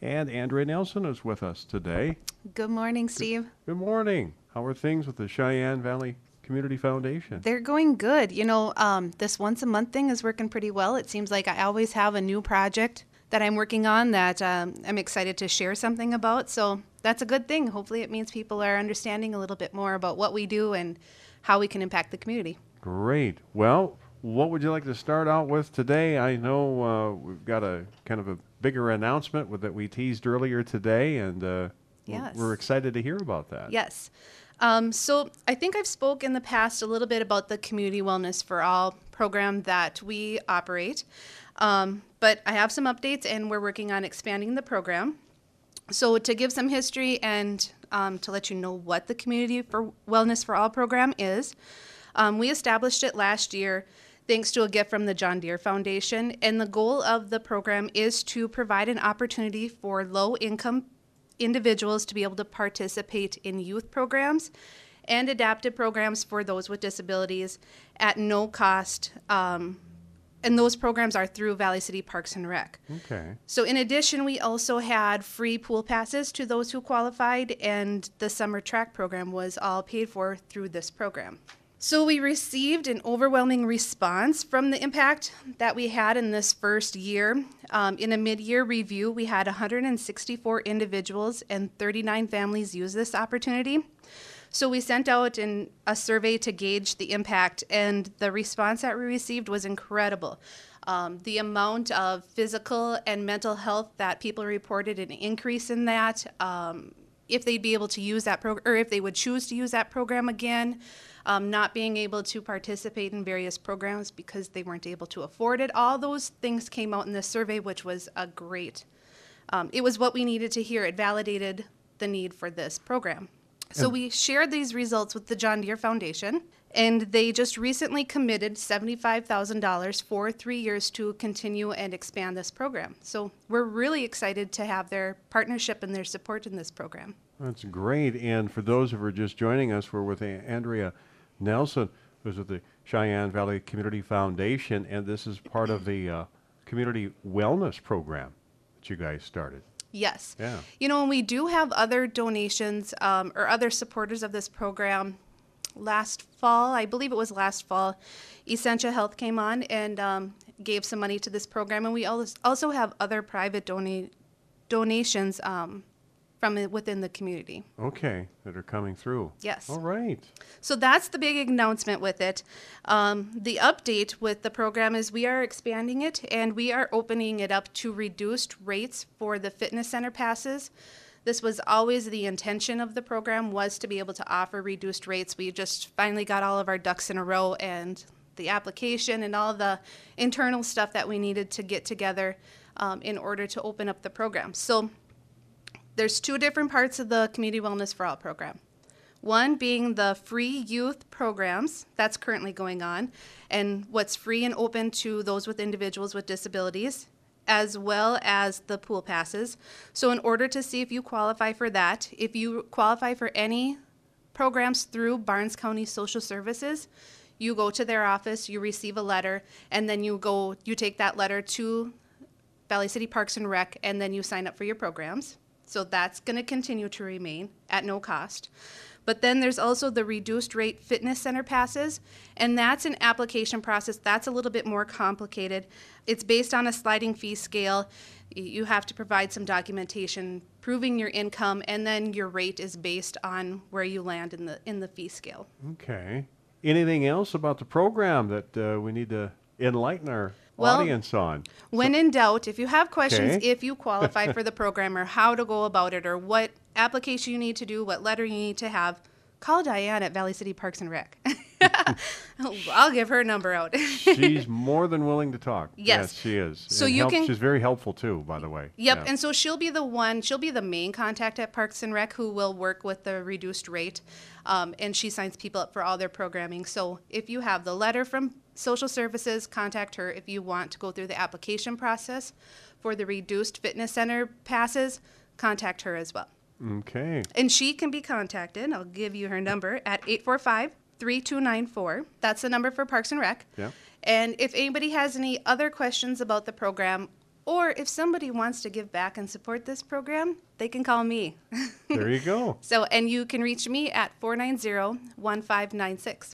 And Andrea Nelson is with us today. Good morning, Steve. Good morning. How are things with the Cheyenne Valley Community Foundation? They're going good. This once a month thing is working pretty well. It seems like I always have a new project that I'm working on that I'm excited to share something about. So that's a good thing. Hopefully it means people are understanding a little bit more about what we do and how we can impact the community. Great. Well, what would you like to start out with today? I know we've got a kind of a bigger announcement that we teased earlier today, and Yes. we're excited to hear about that. Yes. So I think I've spoke in the past a little bit about the Community Wellness for All program that we operate. But I have some updates, and we're working on expanding the program. So to give some history and to let you know what the Community for Wellness for All program is, we established it last year thanks to a gift from the John Deere Foundation. And the goal of the program is to provide an opportunity for low-income individuals to be able to participate in youth programs and adaptive programs for those with disabilities at no cost. And those programs are through Valley City Parks and Rec. Okay. So in addition, we also had free pool passes to those who qualified, and the summer track program was all paid for through this program. So we received an overwhelming response from the impact that we had in this first year. In a mid-year review, we had 164 individuals and 39 families use this opportunity. So we sent out a survey to gauge the impact, and the response that we received was incredible. The amount of physical and mental health that people reported, an increase in that, if they'd be able to use that program, or if they would choose to use that program again, not being able to participate in various programs because they weren't able to afford it. All those things came out in this survey, which was a great, it was what we needed to hear. It validated the need for this program. So we shared these results with the John Deere Foundation, and they just recently committed $75,000 for 3 years to continue and expand this program. So we're really excited to have their partnership and their support in this program. That's great. And for those who are just joining us, we're with Andrea Nelson, who's with the Cheyenne Valley Community Foundation, and this is part of the community wellness program that you guys started. Yes. Yeah. And we do have other donations or other supporters of this program. Last fall, I believe it was last fall, Essentia Health came on and gave some money to this program, and we also have other private donations from within the community. Okay, that are coming through. Yes. All right. So that's the big announcement with it. The update with the program is we are expanding it, and we are opening it up to reduced rates for the fitness center passes. This was always the intention of the program, was to be able to offer reduced rates. We just finally got all of our ducks in a row, and the application and all the internal stuff that we needed to get together in order to open up the program. So there's two different parts of the Community Wellness for All program. One being the free youth programs that's currently going on, and what's free and open to those with individuals with disabilities, as well as the pool passes. So in order to see if you qualify for that, if you qualify for any programs through Barnes County Social Services, you go to their office, you receive a letter, and then you take that letter to Valley City Parks and Rec, and then you sign up for your programs. So that's going to continue to remain at no cost. But then there's also the reduced rate fitness center passes, and that's an application process. That's a little bit more complicated. It's based on a sliding fee scale. You have to provide some documentation proving your income, and then your rate is based on where you land in the fee scale. Okay. Anything else about the program that we need to enlighten our audience on? When in doubt, if you have questions, Okay. if you qualify for the program or how to go about it or what application you need to do, what letter you need to have, call Diane at Valley City Parks and Rec. I'll give her number out. She's more than willing to talk. Yes. She is. So And you can- She's very helpful too, by the way. Yep, Yeah. and so she'll be the main contact at Parks and Rec who will work with the reduced rate, and she signs people up for all their programming. So if you have the letter from Social Services, contact her. If you want to go through the application process for the reduced fitness center passes, contact her as well. Okay. And she can be contacted, I'll give you her number, at 845-3294. That's the number for Parks and Rec. Yeah. And if anybody has any other questions about the program, Or if somebody wants to give back and support this program, they can call me. There you go. So, and you can reach me at 490-1596.